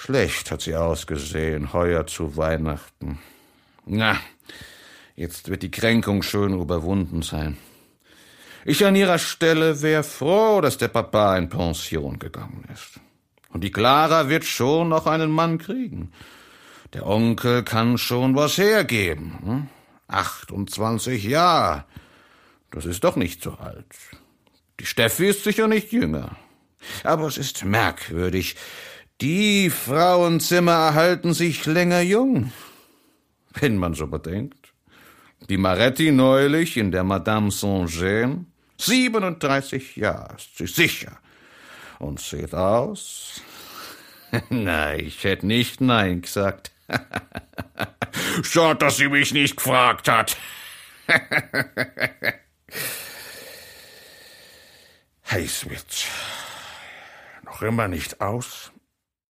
Schlecht hat sie ausgesehen, heuer zu Weihnachten. Na, jetzt wird die Kränkung schön überwunden sein. Ich an ihrer Stelle wär froh, dass der Papa in Pension gegangen ist. Und die Clara wird schon noch einen Mann kriegen. Der Onkel kann schon was hergeben. 28 Jahre. Das ist doch nicht so alt. Die Steffi ist sicher nicht jünger. Aber es ist merkwürdig. Die Frauenzimmer erhalten sich länger jung. Wenn man so bedenkt. Die Maretti neulich in der Madame Saint-Jean, 37 Jahre ist sie sicher. Und sieht aus... Na, ich hätte nicht Nein gesagt. Schade, dass sie mich nicht gefragt hat. Heiß wird's. Noch immer nicht aus.